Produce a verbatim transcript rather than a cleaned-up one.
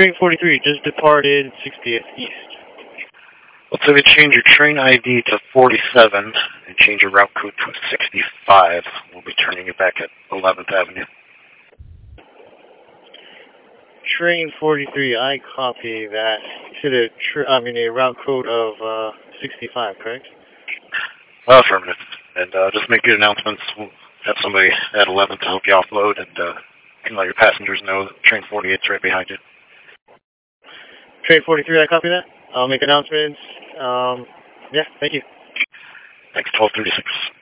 Train forty-three just departed sixtieth East. Let's say we change your train I D to forty-seven and change your route code to sixty-five. We'll be turning you back at eleventh Avenue. Train forty-three, I copy that. To the tr I mean a route code of uh, sixty-five, correct? Uh, affirmative. And uh, just make good announcements. We'll have somebody at eleven to help you offload, and uh, you can let your passengers know that train forty-eight's right behind you. Train forty-three, I copy that. I'll make announcements. Um, yeah, thank you. Thanks, twelve thirty-six.